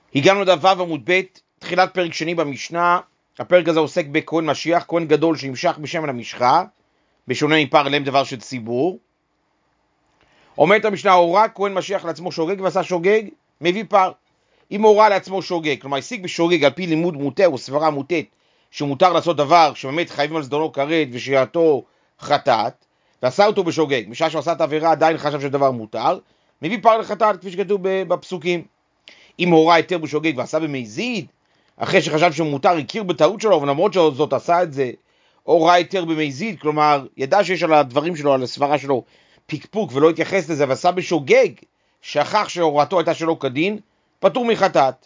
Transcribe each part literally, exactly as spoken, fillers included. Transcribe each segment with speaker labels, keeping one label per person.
Speaker 1: הגענו לדף ו' עמוד ב', תחילת פרק שני במשנה. הפרק הזה עוסק בכהן משיח, כהן גדול שנמשך בשמן המשחה, בשונה מפר אליהם דבר של ציבור. אומרת המשנה, הורה כהן משיח לעצמו שוגג ועשה שוגג, מביא פר. אם הורה לעצמו שוגג, כלומר השיג בשוגג על פי לימוד מוטה או סברה מוטית, שמותר לעשות דבר שבאמת חייבים על זדונו כרת ושיעתו חטאת, ועשה אותו בשוגג, משעה שעשה את העבירה עדיין חשב שדבר מותר, מביא פר לחטאת, כפי שכתוב בפסוקים. אם הורה היתר בשוגג ועשה במזיד, אחרי שחשב שמותר, הכיר בטעות שלו, ולמרות שזאת עשה את זה, הורה היתר במזיד, כלומר ידע שיש על הדברים שלו, על הסברה שלו, פיקפוק ולא התייחס לזה, ועשה בשוגג, שכח שהורתו הייתה שלו כדין, פטור מחטאת.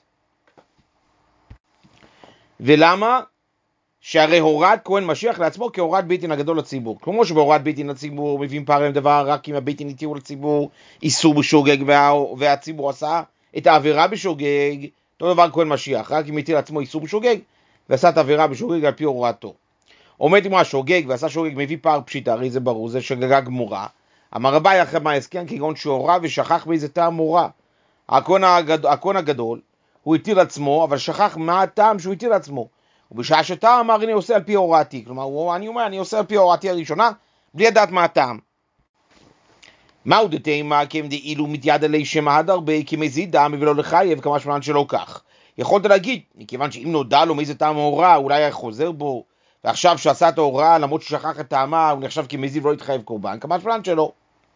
Speaker 1: ולמה? שהרי הורת כהן משיח לעצמו כהורת בית דין הגדול לציבור. כמו שבהורת בית דין לציבור מביאים פעם דבר רק אם הבית דין התירו לציבור איסור בשוגג וה... והציבור עשה את העבירה בשוגג, אותו דבר כהן משיח, רק אם התיר לעצמו איסור בשוגג ועשה את העבירה בשוגג על פי הוראתו. עומד עם השוגג ועשה שוגג מביא פער פשיטה, הרי זה ברור, זה שגגה גמורה. אמר רבי אחרי מה הסכם כגון שהורה ושכח באיזה טעם הורה. הכהן הגד... הכהן הגדול הוא התיר לעצמו, אבל שכח מה הטעם שהוא התיר לעצמו. ובשעה שטעם אמר אני עושה על פי הוראתי, כלומר הוא, אני אומר אני עושה על פי הוראתי הראשונה בלי לדעת מה הטעם. מהו דתימה כמדאילו מתייד עלי שמעד הרבה כמזיד דם ולא לחייב כמה שמלן שלא כך. יכולת להגיד, מכיוון שאם נודע לו מאיזה טעם ההוראה אולי היה חוזר בו, ועכשיו שעשה את ההוראה למרות ששכח את טעמה הוא נחשב כמזיד ולא התחייב קורבן, כמה שמלן שלא.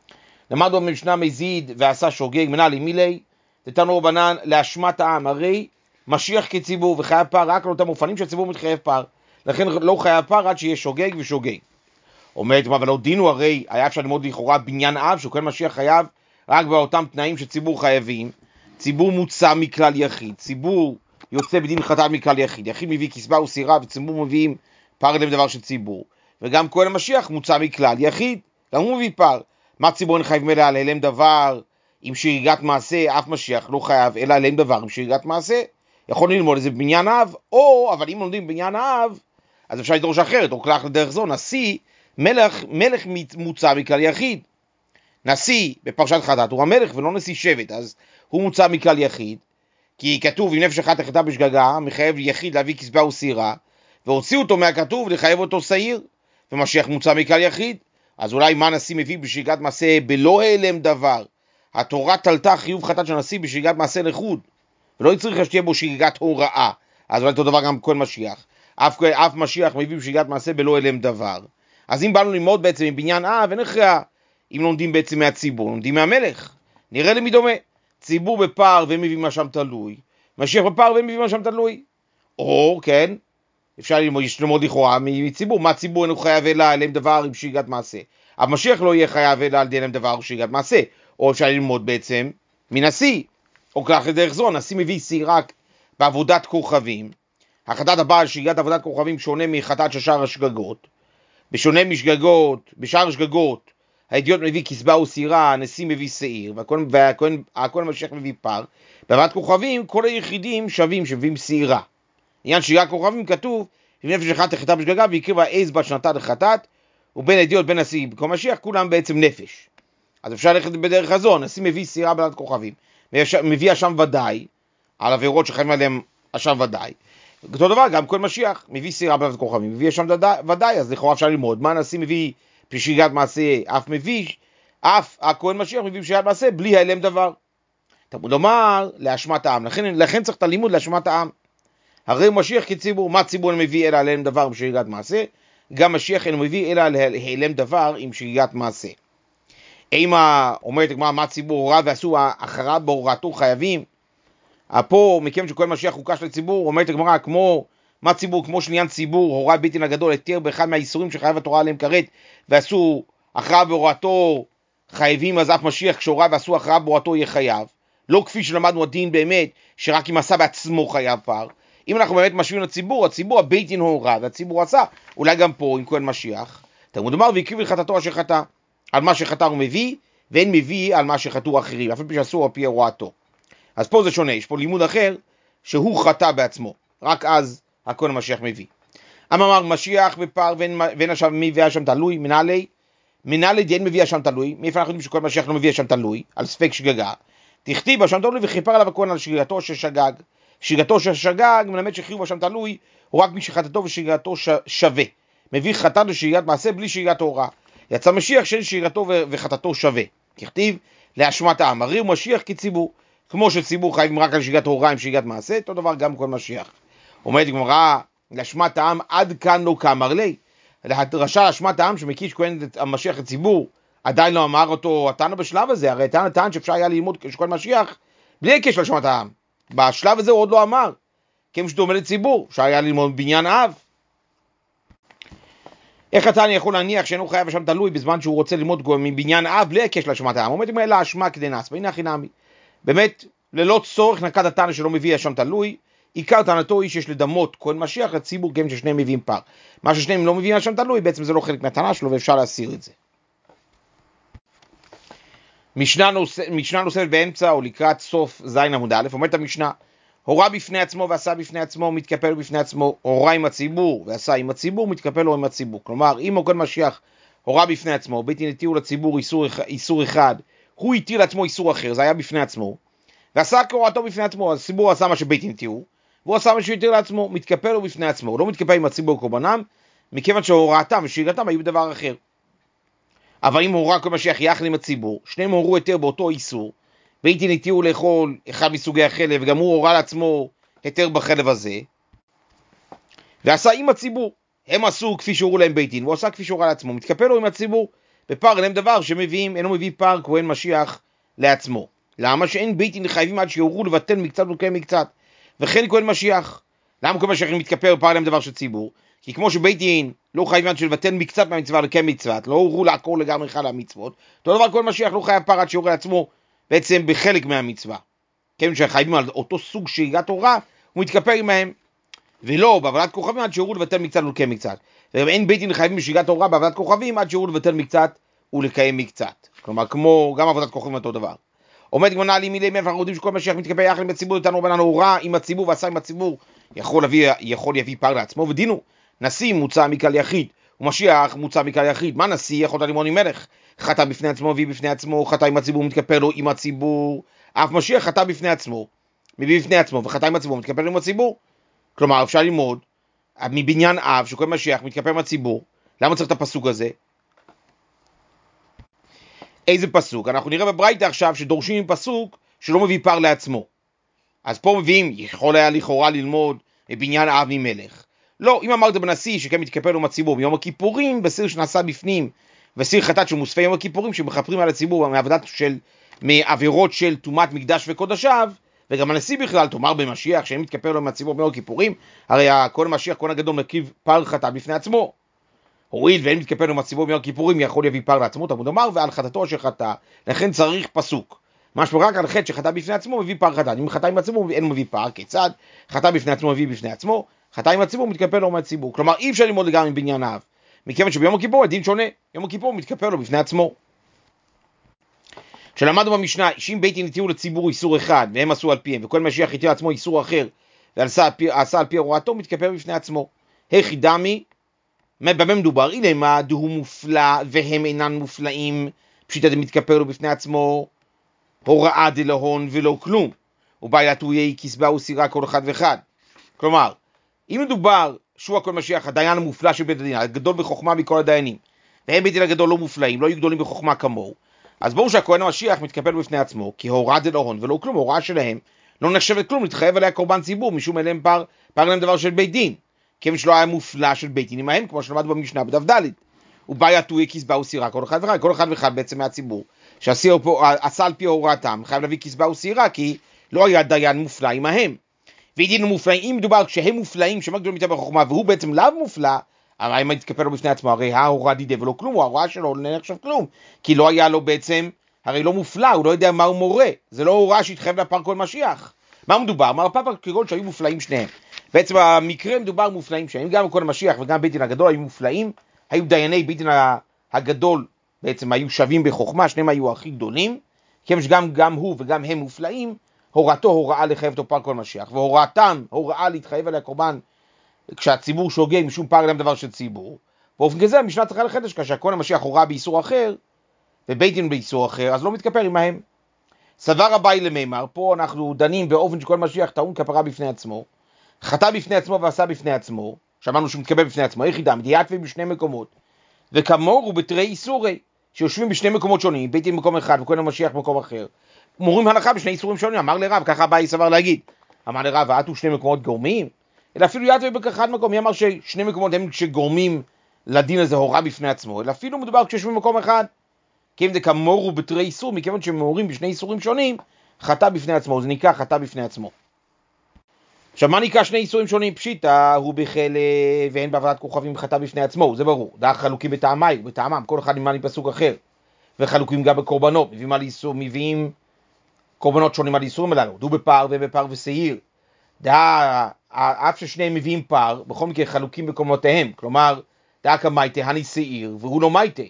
Speaker 1: למדנו במשנה מזיד ועשה שוגג מנהלי מילי, תתנו רבנן להשמת העם, הרי משיח כציבור וחייב פר רק על אותם אופנים שהציבור מתחייב פר, לכן לא חייב פר עד שיהיה שוגג ושוגג. אומרת, אבל לא דינו, הרי היה אפשר ללמוד לכאורה בניין אב שהוא כהן משיח חייב רק באותם תנאים שציבור חייבים. ציבור מוצא מכלל יחיד, ציבור יוצא בדין חטאת מכלל יחיד, יחיד מביא כסבה וסירה וציבור מביאים פר אליהם דבר של ציבור, וגם כהן משיח מוצא מכלל יחיד, גם הוא מביא פר. מה ציבור אין חייבים אלא עליהם דבר עם שהריגת מעשה? אף משיח לא חייב אלא עליהם דבר עם שהריגת מעשה. יכול ללמוד איזה בניין אב, או אבל אם לומדים בניין אב אז אפשר לדרוש אחרת, או כלך לדרך זו, נשיא מלך, מלך מוצא מכלל יחיד. נשיא בפרשת חטאת הוא המלך ולא נשיא שבט, אז הוא מוצא מכלל יחיד, כי כתוב אם נפש אחת החטאה בשגגה מחייב יחיד להביא כסבה וסירה, והוציאו אותו מהכתוב לחייב אותו שעיר, ומשיח מוצא מכלל יחיד. אז אולי מה נשיא מביא בשגגת מעשה בלא העלם דבר? התורה תלתה חיוב חטאת של נשיא בשגגת מעשה לחוד, ולא צריך שתהיה בו שגגת הוראה, אז אולי אותו דבר גם כהן משיח. אף, אף משיח מביא בשגגת מעשה בלא העלם דבר. אז אם באנו ללמוד בעצם מבניין אב, אין הכרעה אם לומדים בעצם מהציבור, לומדים מהמלך. נראה למי דומה. ציבור בפר ומביא מה שם תלוי, משיח בפר ומביא מה שם תלוי. או כן, אפשר ללמוד, יש ללמוד לכאורה מציבור, מה ציבור אינו חייב אלא עליהם דבר עם שגגת מעשה, אבל משיח לא יהיה חייב אלא עליהם דבר עם שגגת מעשה. או אפשר ללמוד בעצם מנשיא, או כך לדרך זו, נשיא מביא סירק בעבודת כוכבים. החטאת הבאה על שגגת עבודת כוכבים שונה מחטאת של שאר השגגות. בשונה משגגות, בשאר השגגות, האידיוט מביא כסבה וסירה, הנשיא מביא שעיר, והכהן המשיח מביא פר. בעבודת כוכבים כל היחידים שווים, שווים שעירה. עניין שגגת כוכבים כתוב, אם נפש אחת החטאה בשגגה והקריבה עז בת שנתה לחטאת, ובין האידיוט בין נשיא וכהן משיח כולם בעצם נפש. אז אפשר ללכת בדרך הזו, הנשיא מביא סירה בעבודת כוכבים, מביא אשם ודאי, על עבירות שחייבים עליהם אשם ודאי. אותו דבר גם כהן משיח מביא סירה בעבודת כוכבים, מביא אשם ודאי, אז לכאורה אפשר ללמוד מה הנשיא מביא בשגגת מעשה, אף מביא, אף הכהן משיח מביא בשגגת מעשה בלי העלם דבר. תלמוד לומר להשמת העם, לכן, לכן צריך את הלימוד להשמת העם. הרי משיח כציבור, מה ציבור אינו מביא אלא העלם דבר עם שגגת מעשה? גם משיח אינו מביא אלא העלם דבר עם שגגת מעשה. אימה אומרת הגמרא, מה ציבור הורה ועשו אחריו בהוראתו חייבים? פה מכיוון שכהן משיח הוקש לציבור, אומרת הגמרא, כמו מה ציבור, כמו שעניין ציבור הורה בית דין הגדול התיר באחד מהאיסורים שחייב התורה עליהם כרת, ועשו אחריו בהוראתו חייבים, אז אף משיח כשהורה ועשו אחריו בהוראתו יהיה חייב. לא כפי שלמדנו הדין באמת שרק אם עשה בעצמו חייב פר. אם אנחנו באמת משווים לציבור, הציבור הבית דין הורה והציבור עשה, אולי גם פה עם כהן משיח תלמוד לומר והקריב לחטאתו אשר חטא, על מה שחטא הוא מביא, ואין מביא על מה שחטאו אחרים, אפילו שאסור על פי הוראתו. אז פה זה שונה, יש פה לימוד אחר שהוא חטא בעצמו, רק אז הכהן המשיח מביא. אמר משיח בפר ואין השם מביא השם תלוי, מנהלי, מנהלי דין מביא השם תלוי, מאיפה אנחנו יודעים שכהן משיח לא מביא השם תלוי, על ספק שגגה, תכתיב השם תלוי וכיפר עליו הכהן על שגגתו ששגג, שגרתו של שגג מלמד שחיוב אשם תלוי, הוא רק מי שחטאתו ושגרתו שווה. מביא חטאת ושגרת מעשה בלי שגרת הוראה. יצא משיח שאין שגרתו וחטאתו שווה. ככתיב, לאשמת העם, הרי הוא משיח כציבור. כמו שציבור חייבים רק על שגרת הוראה עם שגרת מעשה, אותו דבר גם כל משיח. אומרת גמרא, לאשמת העם עד כאן לא כאמר לי. הדרשה לאשמת העם שמקיש כהן את המשיח לציבור, עדיין לא אמר אותו התנא בשלב הזה, הרי התנא טען שאפשר היה ללמוד כל משיח בלי הקש לאשמת העם. בשלב הזה הוא עוד לא אמר, כמו שדומה לציבור, אפשר היה ללמוד בניין אב. איך התנא יכול להניח שאינו חייב אשם תלוי בזמן שהוא רוצה ללמוד מבניין אב בלי הקש לאשמת העם? אומרת אם אלא אשמה כדי נס, והנה הכי נמי. באמת, ללא צורך נקט התנא שלא מביא אשם תלוי, עיקר טענתו היא שיש לדמות כהן משיח לציבור גם ששניהם מביאים פר. מה ששניהם לא מביאים אשם תלוי, בעצם זה לא חלק מהטענה שלו ואפשר להסיר את זה. משנה, נוס... משנה נוספת באמצע או לקראת סוף זין עמוד א', אומרת המשנה, הורה בפני עצמו ועשה בפני עצמו, מתקפל בפני עצמו, הורה עם הציבור ועשה עם הציבור, מתקפל לו עם הציבור. כלומר, אם כהן משיח הורה בפני עצמו, בית דין התירו לציבור איסור, איסור אחד, הוא התיר לעצמו איסור אחר, זה היה בפני עצמו, ועשה כהורתו בפני עצמו, אז הציבור עשה מה שבית דין התירו, והוא עשה מה שהוא התיר לעצמו, מתקפל לו בפני עצמו, הוא לא מתקפל עם הציבור קורבנם, מכיוון שהוראתם ושגרתם היו דבר אחר. אבל אם הורה כהן משיח יחד עם הציבור, שניהם הורו היתר באותו איסור, בית דין התירו לאכול אחד מסוגי החלב, וגם הוא הורה לעצמו היתר בחלב הזה, ועשה עם הציבור, הם עשו כפי שהורו להם בית דין, והוא עשה כפי שהורה לעצמו, מתקפל לו עם הציבור, בפר להם דבר שמביאים, אינו מביא פר כהן משיח לעצמו. למה? שאין בית דין חייבים עד שיורו לבטל מקצת ולקיים מקצת, וכן כהן משיח. למה כהן משיח מתקפל בפר להם דבר של ציבור? כי כמו שבית דין לא חייבים עד שלבטל מקצת מהמצווה לקיים מצוות, לא הורו לעקור לגמרי אחד המצוות, אותו דבר כהן משיח לא חייב פר עד שיורה לעצמו בעצם בחלק מהמצווה. כן, שחייבים על אותו סוג שגרת הוראה, הוא מתקפל עמהם. ולא, בעבודת כוכבים עד שיורו לבטל מקצת ולקיים מקצת. וגם אין בית דין חייבים בשגרת הוראה בעבודת כוכבים עד שיורו לבטל מקצת ולקיים מקצת. כלומר, כמו גם עבודת כוכבים אותו דבר. עומד גמרא לי מילי מאיפה אנחנו יודעים שכל משיח מתקפל יחד עם הציבור, נתנו רבנן הורה עם הציבור ועשה עם הציבור, יכול להביא, יכול להביא פר לעצמו, ודינו, נשיא מוצא מקהל יחיד, ומשיח מוצא מקהל יחיד. מה נשיא? יכולת ללמוד עם מלך, חטא בפני עצמו, מביא בפני עצמו, חטא עם הציבור, מתקפל לו עם הציבור. אף משיח חטא בפני עצמו, מביא בפני עצמו, וחטא עם הציבור, מתקפל לו עם הציבור. כלומר, אפשר ללמוד מבניין אב שכל משיח מתקפל עם הציבור. למה צריך את הפסוק הזה? איזה פסוק? אנחנו נראה בברייתא עכשיו שדורשים עם פסוק שלא מביא פר לעצמו. אז פה מביאים, יכול היה לכאורה ללמוד בניין אב ממלך. לא, אם אמרת בנשיא שכן מתקפל עם הציבור ביום הכיפורים, בסיר שנעשה בפנים, וסיר חטאת שמוספה יום הכיפורים, שמחפרים על הציבור מעבודת של, מעבירות של תומת מקדש וקודשיו, וגם הנשיא בכלל, תאמר במשיח שאין מתקפל עם הציבור ביום הכיפורים, הרי כהן משיח, כהן הגדול מקיף פר חטאת בפני עצמו. הוריד ואין מתקפל עם הציבור ביום הכיפורים, יכול להביא פר לעצמו, תלמוד אמר, ועל חטאתו שחטא, לכן צריך פסוק. משהו רק על חטא שחטא בפני עצמו מביא פר חטאת. אם חטא עם הציבור אין מביא פר, כיצד? חטא בפני עצמו מביא בפני עצמו, חטא עם הציבור מתקפל לו מהציבור. כלומר, אי אפשר ללמוד גם מבניין אב, מכיוון שביום הכיפור הדין שונה, יום הכיפור מתקפל לו בפני עצמו. שלמדנו במשנה, שאם בית דין התירו לציבור איסור אחד, והם עשו על פיהם, וכל משיח התיר לעצמו איסור אחר, ועשה על פי הוראתו, מתקפל בפני עצמו. היכי דמי, במה מדובר? הנה מה, דהו מופלא והם אינן מופלאים, פשיט אדם מתקפל לו בפני עצמו, הוראה דלהון ולא כלום, ובעיית הוא יהיה כסבה וסירה כל אחד ואחד. כלומר, אם מדובר שהוא הכל משיח, הדיין המופלא של בית הדין, הגדול בחוכמה מכל הדיינים, והם בית דין הגדול לא מופלאים, לא יהיו גדולים בחוכמה כמוהו, אז ברור שהכהן המשיח מתקפל בפני עצמו, כי הוראה דלהון ולא כלום, הוראה שלהם לא נחשבת כלום, להתחייב עליה קורבן ציבור, משום אליהם פר, פר להם דבר של בית דין, כיוון שלא היה מופלא של בית דין עמהם, כמו שלמדנו במשנה בדף ד', ובעיית הוא יהיה כסבה וסירה כל אחד ואחד, כל אחד ואחד בעצם מהציבור, שעשה על פי הוראתם, חייב להביא כסבה וסירה, כי לא היה דיין מופלא עמהם. והדין מופלאים, אם מדובר כשהם מופלאים, שמה גדול מתאר בחוכמה, והוא בעצם לאו מופלא, אבל אם יתקפל לו בפני עצמו, הרי ההוראה דידה ולא כלום, ההוראה שלו לא נחשב כלום, כי לא היה לו בעצם, הרי לא מופלא, הוא לא יודע מה הוא מורה, זה לא הוראה שהתחייב לפר כל משיח. מה מדובר? מה הפר כגון שהיו מופלאים שניהם. בעצם המקרה מדובר מופלאים שניהם, גם כל משיח וגם בית דין הגדול היו מופלאים, היו דייני בית דין הגדול, בעצם היו שווים בחוכמה, שניהם היו הכי גדולים, כי שגם גם הוא וגם הם מופלאים, הוראתו הוראה לחייב אותו פר כל משיח, והוראתם הוראה להתחייב עליה קורבן כשהציבור שוגג משום פר אליהם דבר של ציבור. באופן כזה המשנה צריכה לחדש, כשהכהן המשיח הוראה באיסור אחר ובית דין באיסור אחר, אז לא מתקפל עמהם. סבר אביי למימר, פה אנחנו דנים באופן שכל משיח טעון כפרה בפני עצמו, חטא בפני עצמו ועשה בפני עצמו, שמענו שהוא מתקבל בפני עצמו, איך ידם, דיאטווה בשני מקומות, וכמור הוא בתרי איסורי, שיושבים בשני מקומות שונים, בית דין במקום אחד וכהן המשיח במקום אחר, מורים הלכה בשני איסורים שונים, אמר לרב, ככה אביי סבר להגיד, אמר לרב, ועתו שני מקומות גורמים, אלא אפילו יתווה באחד מקום, מי אמר ששני מקומות הם שגורמים לדין הזה הוראה בפני עצמו, אלא אפילו מדובר כשיושבים במקום אחד, כי אם זה כמור הוא בתרי איסור, מכיוון שמורים בשני איסורים שונים, חטא בפני עצמו, זה נקרא חטא בפני עצמו. עכשיו, מה נקרא שני איסורים שונים? פשיטה, הוא בחלב, ואין בעבודת כוכבים חטא בפני עצמו, זה ברור. דרך חלוקים בטעמי, בטעמם, כל אחד נמנה מפסוק אחר. וחלוקים גם בקורבנות, מביאים על איסור, מביאים קורבנות שונים על איסורים הללו. דו בפר ובפר ושעיר. דעה, אף ששניהם מביאים פר, בכל מקרה חלוקים בקורבנותיהם. כלומר, דעה כמייטה, הני שעיר, והוא לא מייטה.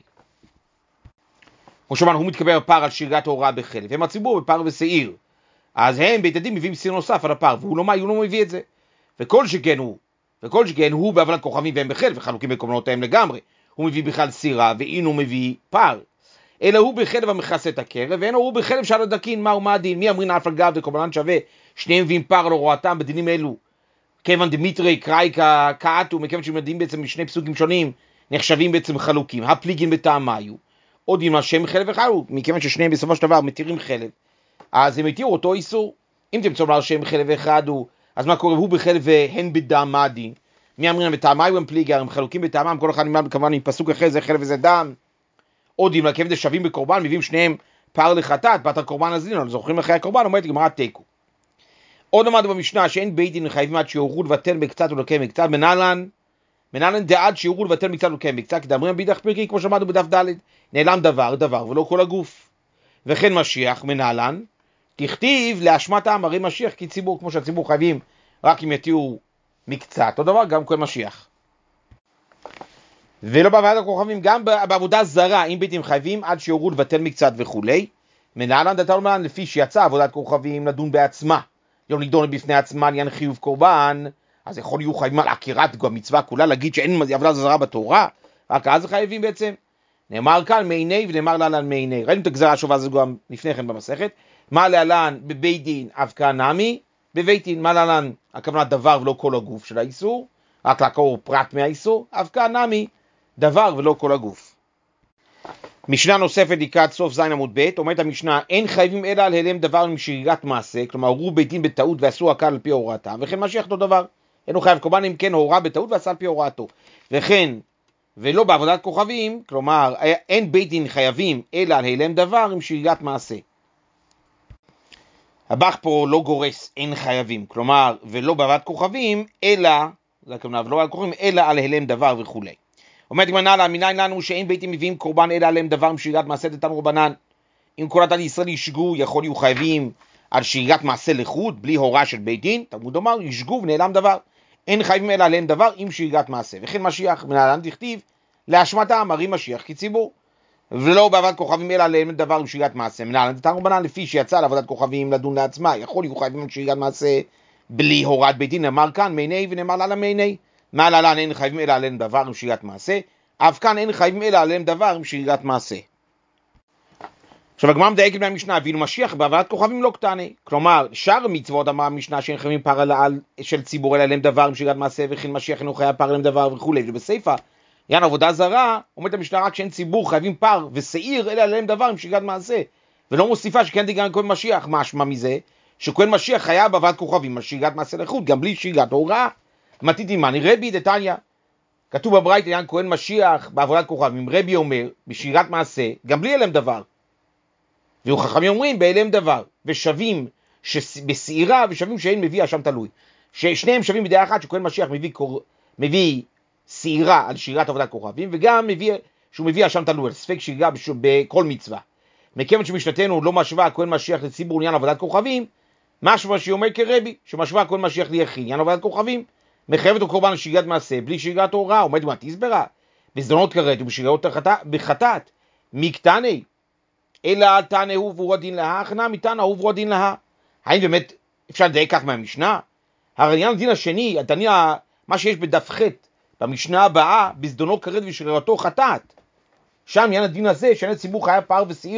Speaker 1: כמו שאמרנו, הוא מתקבל בפר על שירת ההוראה בחלב. הם הציבור בפר ושעיר. אז הם בית הדין מביאים סיר נוסף על הפר, והוא לא, הוא לא מביא את זה. וכל שכן הוא, וכל שכן הוא בעבודת כוכבים והם בחלב, וחלוקים בקורבנותיהם לגמרי. הוא מביא בכלל סירה, ואין הוא מביא פר. אלא הוא בחלב המכסה את הקרב, ואין הוא בחלב שעל הדקין, מהו מה הדין? מי אמרין אף על גב וקורבנן שווה, שניהם מביאים פר על הוראתם בדינים אלו. כיוון דמיטרי קראי כעתו, מכיוון שמדעים בעצם משני פסוקים שונים, נחשבים בעצם חלוקים. הפליגין בטעמיו, עוד עם השם חלב וחלוק, מכיוון ששניהם בסופו של דבר מתירים חלב. אז הם התירו אותו איסור. אם תמצאו לומר שהם חלב אחד הוא, אז מה קורה? הוא בחלב והן בדם מה הדין? מי אמרים בטעמיו הם פליגר, הם חלוקים בטעמם, כל אחד נמד כמובן עם פסוק אחר, זה חלב וזה דם. עוד אם לכיוון שווים בקורבן, מביאים שניהם פר לחטאת, בת הקורבן אז דין, זוכרים אחרי הקורבן, אומרת גמרא תיקו. עוד למדנו במשנה שאין בית דין חייבים עד שיורו לבטל מקצת ולוקם מקצת, מנהלן, מנהלן דעד שיורו לבטל מקצת ולוקם מקצת, כי דאמרים בידך פרקי, כמו שמענו בדף ד', נעלם דבר, דבר, ולא כל הגוף. וכן משיח, מנהלן, תכתיב להשמת העם, הרי משיח כי ציבור, כמו שהציבור חייבים רק אם יתיעו מקצת, אותו דבר גם כל משיח. ולא בעבודת הכוכבים, גם בעבודה זרה, אם ביתים חייבים עד שיורו לבטל מקצת וכולי, מנהלן דתן מנהלן לפי שיצא עבודת כוכבים לדון בעצמה, לא נידון בפני עצמה עניין חיוב קורבן, אז יכול להיות חייבים על עקירת המצווה כולה, להגיד שאין עבודה זרה בתורה, רק אז חייבים בעצם. נאמר כאן מעיני ונאמר להלן מעיני. ראינו את הגזרה השווה הזו גם לפני כן במסכת. מה להלן בבית דין אבקה נמי, בבית דין מה להלן הכוונה דבר ולא כל הגוף של האיסור, רק לעקור פרט מהאיסור, אבקה נמי דבר ולא כל הגוף. משנה נוספת לקראת סוף זין עמוד ב', אומרת המשנה, אין חייבים אלא על הלם דבר משרירת מעשה, כלומר הורו בית דין בטעות ועשו הקל על פי הוראתם, וכן משיח אותו דבר. אינו חייב קורבן אם כן הורה בטעות ועשה על פי הוראתו. וכן ולא בעבודת כוכבים, כלומר אין בית דין חייבים אלא על הלם דבר עם שרירת מעשה. הבח פה לא גורס אין חייבים, כלומר ולא בעבודת כוכבים אלא, זה הכוונה, ולא בעבודת כוכבים אלא על הלם דבר וכולי. אומרת גמרא לה, מניין לנו שאין בית דין מביאים קורבן אלא עליהם דבר עם שרירת מעשה דתנו רבנן. אם כל עתה לישראל ישגו, יכול להיות חייבים על שרירת מעשה לחוד, בלי הוראה של בית דין, תלמוד אומר, ישגו ונעלם דבר. אין חייבים אלא עליהם דבר עם שרירת מעשה. וכן משיח, מנהלן תכתיב, להשמת העם, הרי משיח כציבור. ולא בעבודת כוכבים אלא עליהם דבר עם שרירת מעשה. מנהלן דתנו רבנן, לפי שיצא לעבודת כוכבים לדון לעצמה, יכול להיות חייבים על שרירת מעשה בלי הוראת בית דין. נאמר כאן מעיני ונאמר לה מעיני. מה להלן אין חייבים אלא עליהם דבר עם שרירת מעשה, אף כאן אין חייבים אלא עליהם דבר עם שרירת מעשה. עכשיו הגמרא מדייקת מהמשנה, ואילו משיח בעבודת כוכבים לא קטני, כלומר שאר המצוות אמרה המשנה שאין חייבים פר על של ציבור אלא עליהם דבר עם שרירת מעשה, וכן משיח אינו חייב פר עליהם דבר וכולי. ובסייפה יען עבודה זרה אומרת המשנה רק שאין ציבור חייבים פר ושעיר אלא עליהם דבר עם שרירת מעשה, ולא מוסיפה שכן תיגרם כהן משיח. משמע מזה שכהן משיח חייב בעבודת כוכבים עם שרירת מעשה לחוד גם בלי שרירת הוראה. מתיתי מני רבי דתניא, כתוב בברייתא עניין כהן משיח בעבודת כוכבים, רבי אומר בשירת מעשה גם בלי אלם דבר, וחכמים אומרים באלם דבר, ושווים בסעירה ושווים שאין מביא אשם תלוי, ששניהם שווים בדעה אחת שכהן משיח מביא, קור... מביא סעירה על שירת עבודת כוכבים, וגם מביא שהוא מביא אשם תלוי על ספק שירה בכל מצווה. מכיוון שמשנתנו לא משווה כהן משיח לציבור עניין עבודת כוכבים, משווה שהיא אומר כרבי שמשווה כהן משיח ליחיד עניין עבודת כוכבים, מחייב אותו קורבן לשרירת מעשה בלי שרירת הוראה. עומד מה תסברה בזדונות כרת ובשרירות בחטאת מקטני אלא על תנא הוא והוא הדין לה, הכנה מתנא הוא והוא הדין לה. האם באמת אפשר לדייק כך מהמשנה? הרי עניין הדין השני, הדין מה שיש בדף ח' במשנה הבאה, בזדונות כרת ושרירתו חטאת, שם עניין הדין הזה שאין הציבור חייב פר ושעיר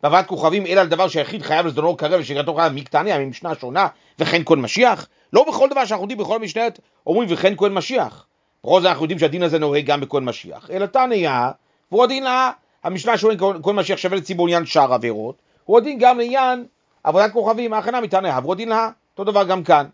Speaker 1: בעבודת כוכבים, אלא על דבר שהיחיד חייב לזדונו קרב ושגרתו חייב מקטניה, ממשנה שונה, וכן כהן משיח. לא בכל דבר שאנחנו יודעים בכל משניות אומרים וכן כהן משיח. בכל זאת אנחנו יודעים שהדין הזה נוהג גם בכהן משיח. אלא תניא, והוא הדין לה, המשנה שאומרים כהן משיח שווה לציבור עניין שאר עבירות, הוא הדין גם לעניין עבודת כוכבים, ההכנה מתניא, והוא הדין לה, אותו דבר גם כאן.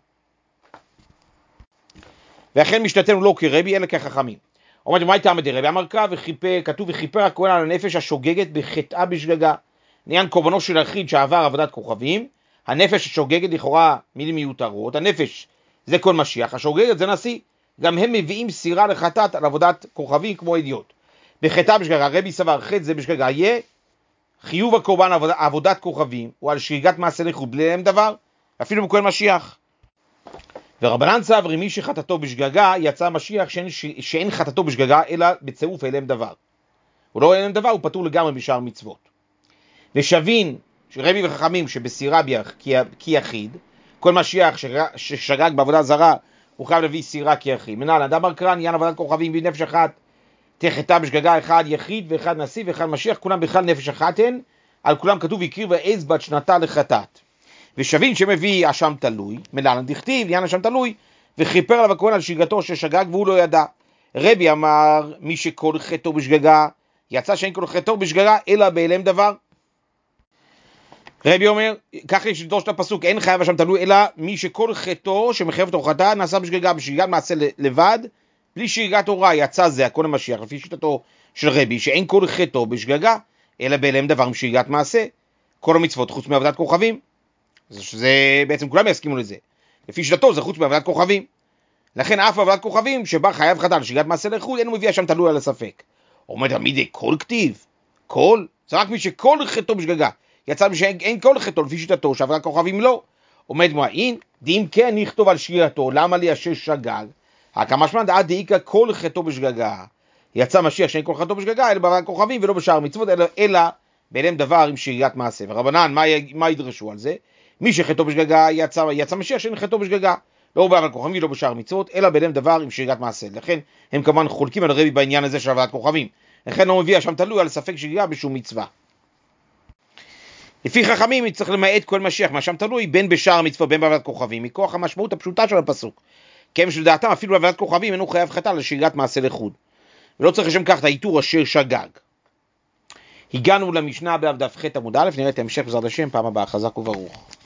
Speaker 1: ואכן משנתנו לא כרבי אלא כחכמים. אומרת, מה הייתה מדי רבי? אמר כה וכיפר, כתוב וכיפר הכהן על הנפש השוגגת בחטאה בשגגה. עניין קורבנו של היחיד שעבר עבודת כוכבים, הנפש השוגגת לכאורה מילים מיותרות, הנפש זה כהן משיח, השוגגת זה נשיא, גם הם מביאים סירה לחטאת על עבודת כוכבים כמו אידיוט. בחטאה בשגגה, רבי סבר חטא זה בשגגה, יהיה חיוב הקורבן עבוד, עבודת כוכבים, או על שריגת מעשה לחוד, בלי להם דבר, אפילו בכהן משיח. ורבנן סברי מי שחטאתו בשגגה יצא משיח שאין, שאין חטאתו בשגגה אלא בצירוף אליהם דבר. הוא לא אליהם דבר, הוא פטור לגמרי בשאר מצוות. ושבין שרבי וחכמים שבסירה ביח כי יחיד, כל משיח ששגג בעבודה זרה הוא חייב להביא סירה כי יחיד. מנהל, אדם אמר קרן, עניין עבודת כוכבים בנפש אחת, תחטא בשגגה אחד יחיד ואחד נשיא ואחד משיח, כולם בכלל נפש אחת הן, על כולם כתוב הקריב העז בת שנתה לחטאת. ושבין שמביא אשם תלוי, מלאן דכתיב, עניין אשם תלוי, וכיפר עליו הכהן על שגגתו ששגג והוא לא ידע. רבי אמר, מי שכל חטאו בשגגה, יצא שאין כל חטאו בשגגה, אלא באלם דבר. רבי אומר, כך יש לדרוש את הפסוק, אין חייב אשם תלוי, אלא מי שכל חטאו שמחייב אותו חטא, נעשה בשגגה, בשגגת מעשה לבד, בלי שגגת הוראה, יצא זה, הכהן המשיח, לפי שיטתו של רבי, שאין כל חטאו בשגגה, אלא באלם דבר עם שגגת מעשה, כל המצוות חוץ מעבודת כוכבים. זה בעצם כולם יסכימו לזה. לפי שיטתו זה חוץ מעבודת כוכבים. לכן אף עבודת כוכבים שבה חייב חטא לשגגת מעשה לחוד, אינו מביא אשם תלוי על הספק. אומר תמיד כל כתיב, כל, זה רק מי שכל חטאו בשגגה. יצא מי שאין כל חטאו לפי שיטתו, שעבודת כוכבים לא. עומד מועין, דאם כן נכתוב על שגגתו, למה לי אשר שגג? הקמא שמע דעה דאיכא כל חטאו בשגגה. יצא משיח שאין כל חטאו בשגגה, אלא בעבודת כוכבים ולא בשאר מצוות, אלא, אלא באלם דבר עם שגגת מעשה. ורבנן, מה, מה ידרשו על זה? מי שחטאו בשגגה יצא, יצא משיח שאין חטאו בשגגה, לא בעבודת כוכבים ולא בשאר מצוות, אלא באלם דבר עם שגגת מעשה. לכן הם כמובן חולקים על רבי בעניין הזה של עבודת כוכבים. לכן לא מביא אשם תלוי על ספק שגגה בשום מצווה. לפי חכמים צריך למעט כל משיח מאשם תלוי בין בשאר המצווה בין בעבודת כוכבים, מכוח המשמעות הפשוטה של הפסוק. כי של דעתם אפילו בעבודת כוכבים אינו חייב חטא לשגגת מעשה לחוד. ולא צריך לשם כך את האיתור אשר שגג. הגענו למשנה באב דף ח' עמוד א', נראה את ההמשך בעזרת השם פעם הבאה. חזק וברוך.